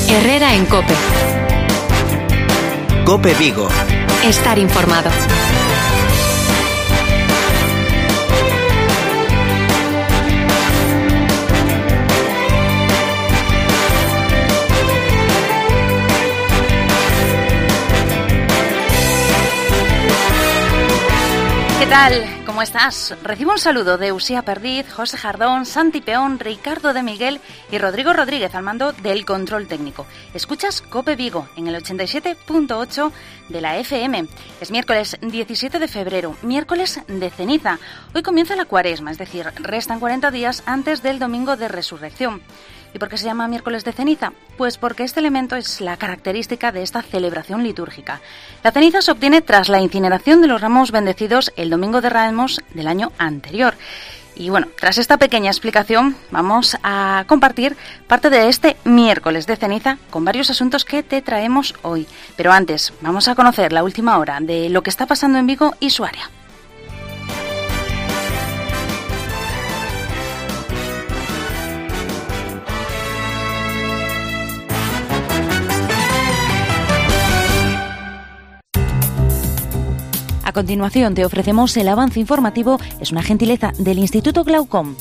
Herrera en COPE. COPE Vigo. Estar informado. ¿Qué tal? ¿Cómo estás? Recibo un saludo de Usía Perdiz, José Jardón, Santi Peón, Ricardo de Miguel y Rodrigo Rodríguez al mando del control técnico. Escuchas COPE Vigo en el 87.8 de la FM. Es miércoles 17 de febrero, miércoles de ceniza. Hoy comienza la cuaresma, es decir, restan 40 días antes del domingo de resurrección. ¿Y por qué se llama miércoles de ceniza? Pues porque este elemento es la característica de esta celebración litúrgica. La ceniza se obtiene tras la incineración de los ramos bendecidos el domingo de Ramos del año anterior. Y bueno, tras esta pequeña explicación vamos a compartir parte de este miércoles de ceniza con varios asuntos que te traemos hoy. Pero antes, vamos a conocer la última hora de lo que está pasando en Vigo y su área. A continuación te ofrecemos el avance informativo, es una gentileza del Instituto Glaucom.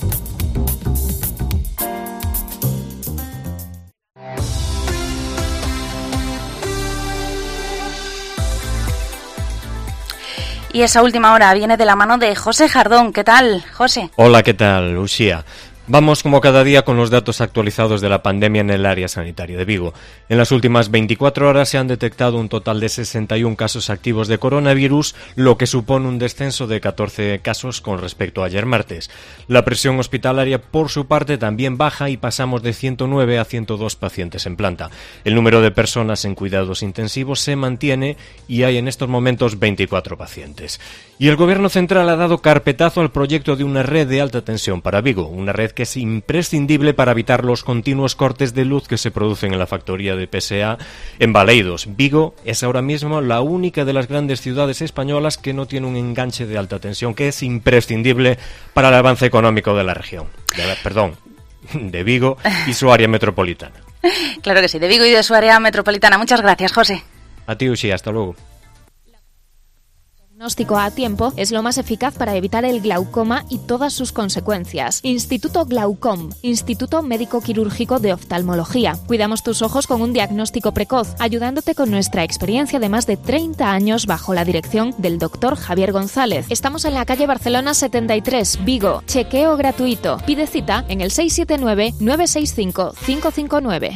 Y esa última hora viene de la mano de José Jardón. ¿Qué tal, José? Hola, ¿qué tal, Lucía? Vamos como cada día con los datos actualizados de la pandemia en el área sanitaria de Vigo. En las últimas 24 horas se han detectado un total de 61 casos activos de coronavirus, lo que supone un descenso de 14 casos con respecto a ayer martes. La presión hospitalaria, por su parte, también baja y pasamos de 109 a 102 pacientes en planta. El número de personas en cuidados intensivos se mantiene y hay en estos momentos 24 pacientes. Y el Gobierno central ha dado carpetazo al proyecto de una red de alta tensión para Vigo, una red que es imprescindible para evitar los continuos cortes de luz que se producen en la factoría de PSA en Baleidos. Vigo es ahora mismo la única de las grandes ciudades españolas que no tiene un enganche de alta tensión, que es imprescindible para el avance económico de la región. De Vigo y su área metropolitana. Claro que sí, de Vigo y de su área metropolitana. Muchas gracias, José. A ti, Uchi, hasta luego. El diagnóstico a tiempo es lo más eficaz para evitar el glaucoma y todas sus consecuencias. Instituto Glaucom, Instituto Médico Quirúrgico de Oftalmología. Cuidamos tus ojos con un diagnóstico precoz, ayudándote con nuestra experiencia de más de 30 años bajo la dirección del Dr. Javier González. Estamos en la calle Barcelona 73, Vigo. Chequeo gratuito. Pide cita en el 679-965-559.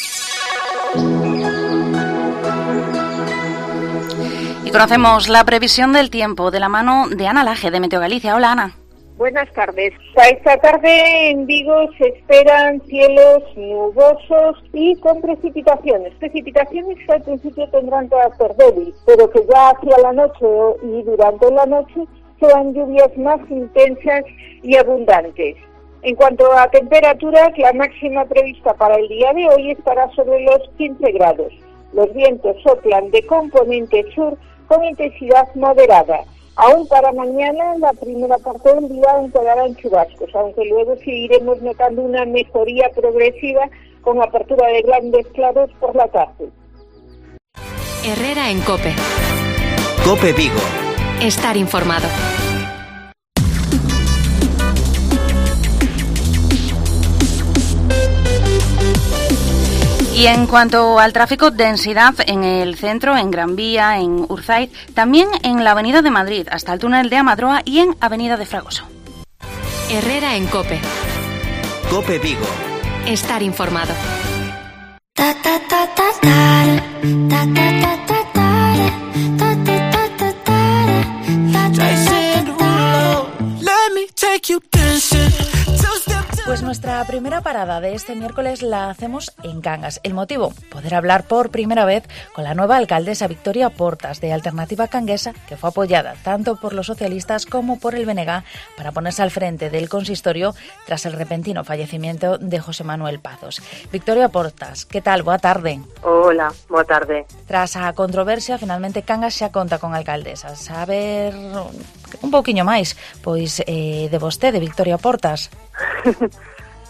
Conocemos la previsión del tiempo de la mano de Ana Laje, de Meteo Galicia. Hola, Ana. Buenas tardes. Para esta tarde en Vigo se esperan cielos nubosos y con precipitaciones. Precipitaciones que al principio tendrán carácter débil, pero que ya hacia la noche y durante la noche serán lluvias más intensas y abundantes. En cuanto a temperaturas, la máxima prevista para el día de hoy estará sobre los 15 grados. Los vientos soplan de componente sur con intensidad moderada. Aún para mañana, la primera parte del día aún quedarán chubascos, aunque luego sí iremos notando una mejoría progresiva con apertura de grandes claros por la tarde. Herrera en COPE. COPE Vigo. Estar informado. Y en cuanto al tráfico, densidad en el centro, en Gran Vía, en Urzáiz, también en la Avenida de Madrid, hasta el túnel de Amadroa y en Avenida de Fragoso. Herrera en COPE. COPE Vigo. Estar informado. Pues nuestra primera parada de este miércoles la hacemos en Cangas. El motivo, poder hablar por primera vez con la nueva alcaldesa Victoria Portas, de Alternativa Canguesa, que fue apoyada tanto por los socialistas como por el BNG para ponerse al frente del consistorio tras el repentino fallecimiento de José Manuel Pazos. Victoria Portas, ¿qué tal? Boa tarde. Hola, boa tarde. Tras a controversia, finalmente Cangas xa conta con alcaldesa. Saber un pouquiño máis, pois, de vostede, Victoria Portas.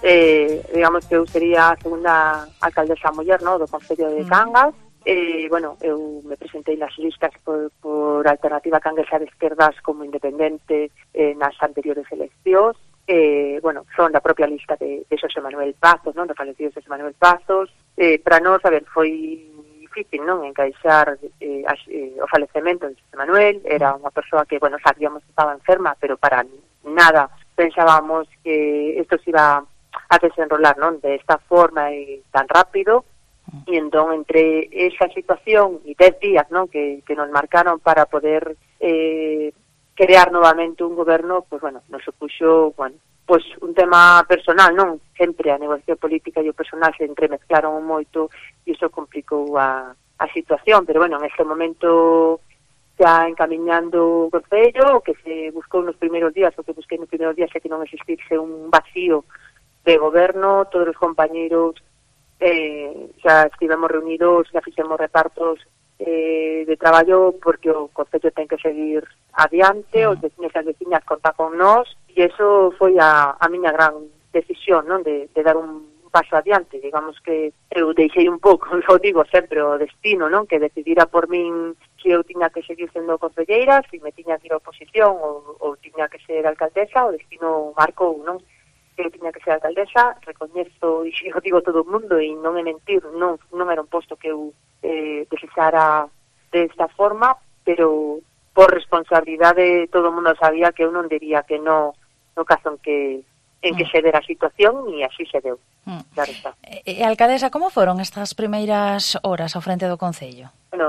digamos que eu sería a segunda alcaldesa muller, no, do Concello de Cangas. Bueno, eu me presentei nas listas por Alternativa Canguesa de Esquerdas como independente nas anteriores eleccións. Bueno, son da propia lista de Xosé Manuel Pazos, non, do falecido Xosé Manuel Pazos. Para nós, a ver, foi difícil, non, encaixar o falecemento de Xosé Manuel. Era unha persoa que, bueno, sabíamos que estaba enferma, pero para nada pensábamos que isto se iba a desenrolar, non, de esta forma e tan rápido. E entón, entre esa situación e 10 días, non, que nos marcaron para poder crear novamente un goberno, pues bueno, nos supuxo, bueno, pues un tema personal, non? Sempre a negociación política e o personal se entremezclaron moito e iso complicou a situación, pero bueno, en este momento xa encamiñando o Concello, o que se buscou nos primeiros días, o que busquei nos primeiros días é que non existise un vacío de goberno, todos os compañeiros xa estivemos reunidos, xa fixemos repartos de traballo porque o Concello ten que seguir adiante, os vecinos e as veciñas contan con nós, e iso foi a miña gran decisión, non, de dar un paso adiante. Digamos que eu deixei un pouco, eu digo sempre, o destino, non, que decidira por min que eu tiña que seguir sendo concelleira, se me tiña que ir a oposición ou tiña que ser alcaldesa, o destino marcou, non, que eu tiña que ser alcaldesa. Recoñezo, e eu digo todo o mundo, e non é mentir, non era un posto que eu desexara desta forma, pero por responsabilidade todo o mundo sabía que eu non diría que no caso en que se dera a situación, e así se deu. Claro está. E alcaldesa, como foron estas primeiras horas ao frente do Concello?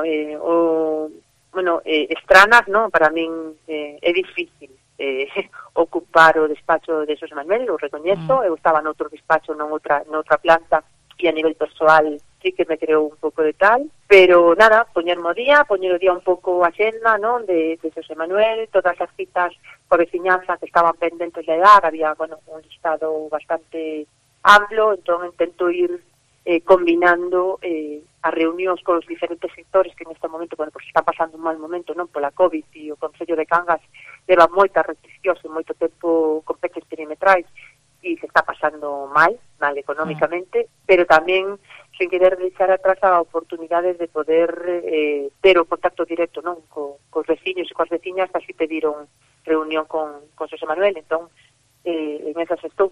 Bueno, estranas, non, para min é difícil ocupar o despacho de Xosé Manuel, o recoñezo. Eu estaba noutro despacho, noutra planta, e a nivel persoal sí que me creou un pouco de tal, pero nada, poñer o día un pouco a xenda, non, de Xosé Manuel, todas as citas coa veciñanza que estaban pendentes de dar, había, bueno, un listado bastante amplo, entón intento ir combinando as reunións con os diferentes sectores que neste momento, bueno, pues está pasando un mal momento, non, pola COVID, e o Concello de Cangas leva moitas restriccións e moito tempo con peches perimetrais, e se está pasando mal económicamente, pero tamén sen querer deixar atrás a oportunidades de poder ter o contacto directo, non, cos veciños e coas veciñas, así pediron reunión con Xosé Manuel, entón en esas estou.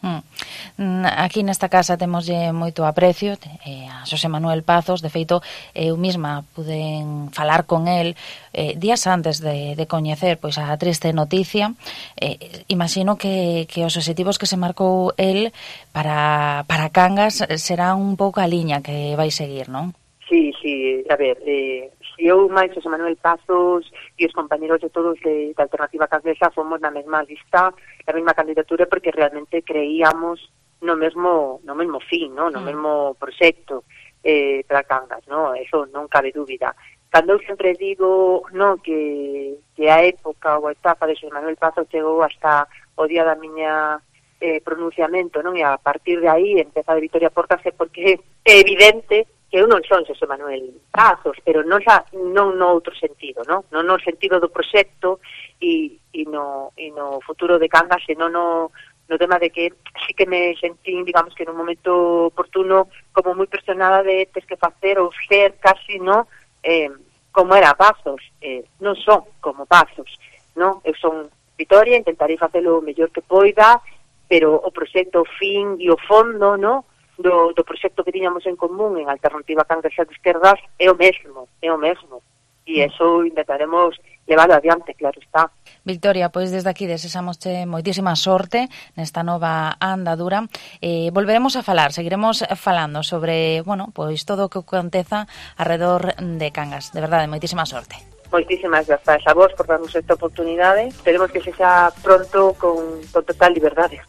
Aquí nesta casa temoslle moito aprecio a Xosé Manuel Pazos. De feito, eu mesma puden falar con el días antes de coñecer pois a triste noticia. Imagino que os obxectivos que se marcou el para Cangas serán un pouco a liña que vai seguir, non? Sí, a ver, se eu máis Xosé Manuel Pazos e os compañeros de todos de Alternativa Canguesa fomos na mesma lista, na mesma candidatura, porque realmente creíamos no mesmo fin, no mesmo proxecto para Cangas, no, eso non cabe dúbida. Cando eu sempre digo, no, que a época ou a etapa de Xosé Manuel Pazos chegou hasta o día da miña pronunciamento, non, e a partir de aí empeza de Vitoria Portas, porque é evidente que eu non son Xosé Manuel Pazos, pero non no outro sentido, non no sentido do proxecto e no futuro de Cangas, senón no tema de que sí que me sentí, digamos, que en un momento oportuno como moi presionada de tes que facer ou ser casi, no, como era Pazos. Non son como Pazos, non? Eu son Vitoria, intentarei facelo o mellor que poida, pero o proxecto, o fin e o fondo, no, do proxecto que tiñamos en común en Alternativa Canguesa de Esquerdas é o mesmo. E eso intentaremos leválo adiante, claro está. Victoria, pois desde aquí desexamosche moitísima sorte nesta nova andadura. Volveremos a falar, seguiremos falando sobre, bueno, pois todo o que aconteza alrededor de Cangas. De verdade, moitísima sorte. Moitísimas grazas a vos por darnos esta oportunidade. Esperemos que se xa pronto con total liberdade.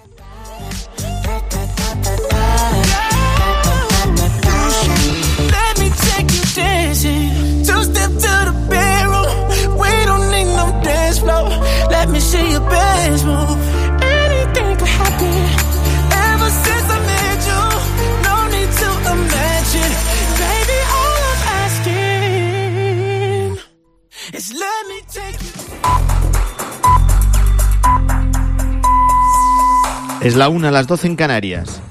Two-step to the bedroom. We don't need no dance floor. Let me see your best move. Anything could happen. Ever since I met you, no need to imagine. Baby, all I'm asking is let me take you. Es la 1, las 12 en Canarias.